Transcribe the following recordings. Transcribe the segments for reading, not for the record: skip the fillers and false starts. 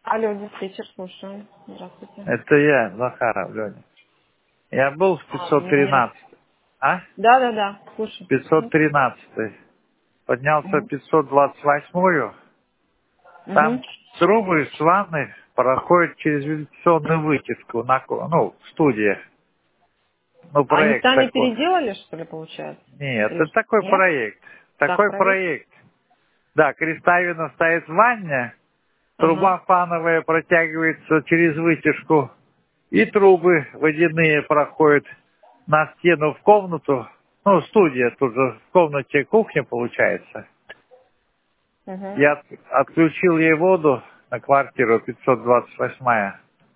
Алло, диспетчер, слушаю. Здравствуйте. Это я, Захаров, Леня. Я был в Вы мне 513. А? Да, слушаю. 513. Поднялся в Угу. 528-ю. Там Угу. трубы с ванной проходят через вентиляционную вытяжку, в студии. Ну, Они проект сами такой. переделали, что ли, получается? Нет, Или это что? такой Нет? проект. Так, Такой проверь. проект. Да, крестовина стоит в ванне, Ага. труба фановая протягивается через вытяжку, и трубы водяные проходят на стену в комнату. Ну, студия тут же в комнате кухня получается. Угу. Я отключил ей воду на квартиру 528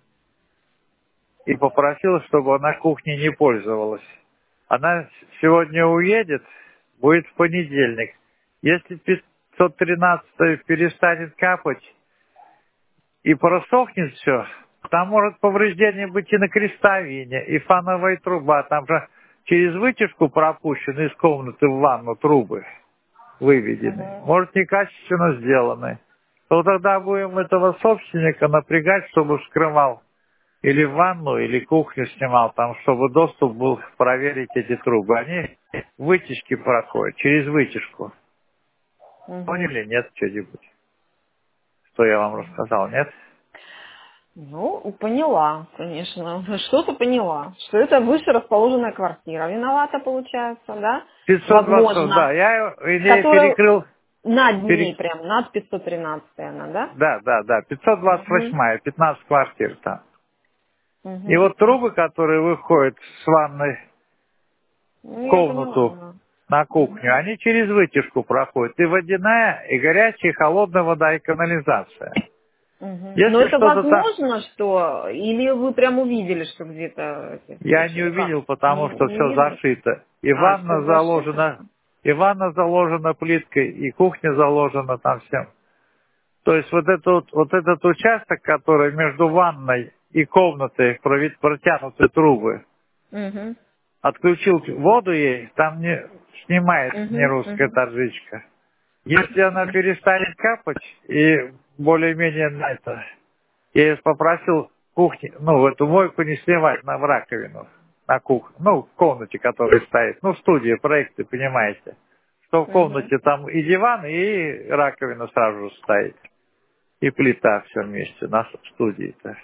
и попросил, чтобы она кухней не пользовалась. Она сегодня уедет, будет в понедельник. Если 513 перестанет капать и просохнет все, там может повреждение быть и на крестовине, и фановая труба. Там же через вытяжку пропущены из комнаты в ванну трубы выведены. Угу. Может, некачественно сделаны. То тогда будем этого собственника напрягать, чтобы вскрывал или ванну, или кухню снимал, там, чтобы доступ был проверить эти трубы. Они вытяжки проходят, через вытяжку. Угу. Поняли? Нет, что-нибудь? Что я вам рассказал, нет? Ну, поняла, конечно. Что-то поняла. Что это выше расположенная квартира. Виновата, получается, да? 520, да, Возможно. я ей Которая перекрыл, над ней прям, над 513 она, да? да, Угу. 528, 15 квартир там. И Угу. вот трубы, которые выходят с ванной в Ну, я поняла, комнату да. на Угу. кухню, они через вытяжку проходят. И водяная, и горячая, и холодная вода, и канализация. Мгм. Но Если это что-то там... возможно, что... Или вы прям увидели, что где-то эти Я случаи? не Или как? увидел, потому что Не все видно? зашито. И А, все ванна зашито? заложена, плиткой, и кухня заложена там всем. То есть вот этот участок, который между ванной и комнатой протянуты трубы, Угу. отключил воду ей, там не снимает не Угу. русская Угу. таджичка. Если она перестанет капать и более-менее на это, я ее попросил кухни, в эту мойку не сливать в раковину, на кухне, в комнате, которая стоит, в студии, проекты, понимаете, что в Угу. комнате там и диван, и раковина сразу же стоит, и плита все вместе на студии-то.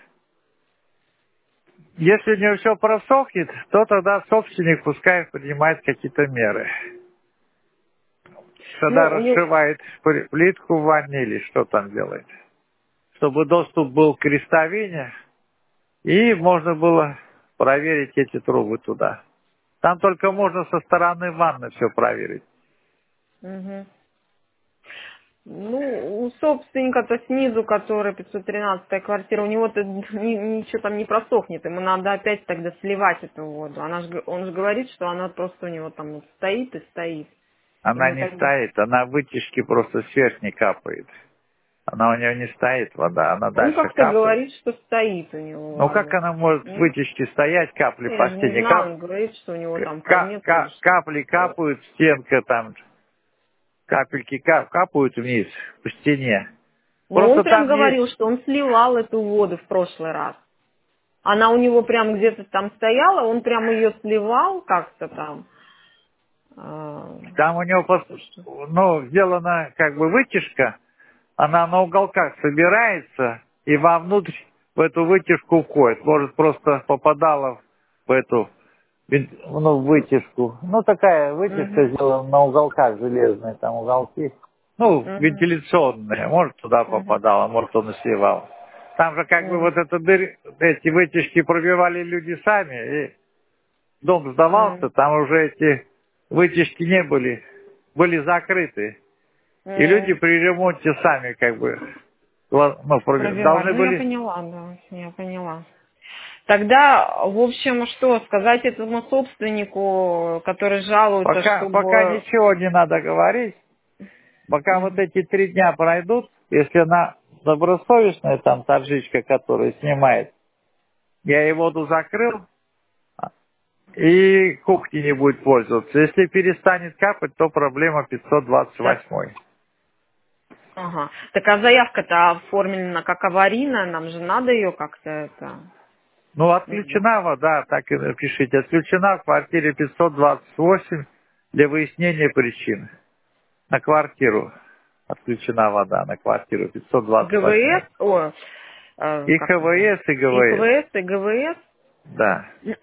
Если не все просохнет, то тогда собственник пускай принимает какие-то меры. Тогда Ну, у него... расшивает плитку в ванне или что там делает. Чтобы доступ был к крестовине, и можно было проверить эти трубы туда. Там только можно со стороны ванны все проверить. Угу. Ну, у собственника-то снизу, который 513-я квартира, у него-то ничего там не просохнет. Ему надо опять тогда сливать эту воду. Он же говорит, что она просто у него там стоит и стоит. Она Ему не тогда... стоит, она вытяжки просто сверх не капает. Она у нее не стоит, вода, она Он дальше как-то капает. говорит, что стоит у него Ну как вода. она может в Нет? вытяжке стоять, капли Я по же не стене? знаю, он говорит, что у него там нет или что. Капли капают, стенка там, капельки капают вниз по стене. Но он Просто прям там есть... говорил, что он сливал эту воду в прошлый раз. Она у него прям где-то там стояла, он прям ее сливал как-то там. А, Там у него, что? сделана как бы вытяжка, она на уголках собирается и вовнутрь в эту вытяжку входит. Может, просто попадала в эту вытяжку. Такая вытяжка Мгм, сделана на уголках железные, там уголки. мгм, Вентиляционная. Может, туда мгм, попадала, может, он и сливал. Там же как бы мгм, эти вытяжки пробивали люди сами, и дом сдавался, мгм, там уже эти вытяжки не были закрыты. И люди мгм. при ремонте сами как бы Пробивали. должны Ну, я были... поняла, да, я поняла. Тогда, в общем, что сказать этому собственнику, который жалуется, Пока чтобы... ничего не надо говорить, пока вот Мгм, эти 3 дня пройдут, если она добросовестная, там таджичка, которая снимает, я ей воду закрыл, и кухни не будет пользоваться. Если перестанет капать, то проблема 528. Ага. Так а заявка-то оформлена как аварийная, нам же надо ее как-то это... Ну, Ну, отключена вода, так и напишите. Отключена в квартире 528 для выяснения причин. На квартиру отключена вода, на квартиру 528. ГВС, о, И как это? КВС, и И ГВС. КВС, и ГВС. Да.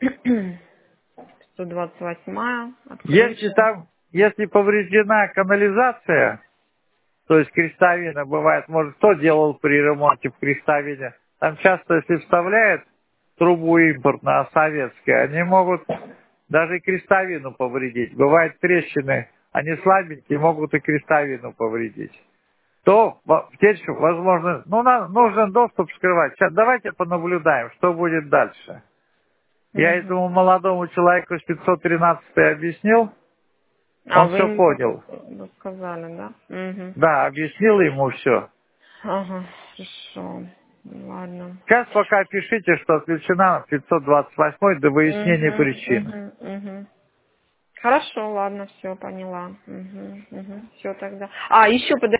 128 Если отключена. там, если повреждена канализация, то есть крестовина, бывает, может, кто делал при ремонте в крестовине, там часто, если вставляют трубу импортную, а советская, они могут даже и крестовину повредить. Бывают трещины, они слабенькие, могут и крестовину повредить. То теперь, возможно, ну, нам нужен доступ скрывать. Сейчас давайте понаблюдаем, что будет дальше. Я Мгм. этому молодому человеку с 513 объяснил, А он вы все ему понял. рассказали, да? Угу. Да, объяснил ему все. Ага, хорошо. Ладно. Сейчас пока пишите, что отключена 528 до выяснения причин. Хорошо, ладно, все, поняла. Все тогда. А, еще подожди.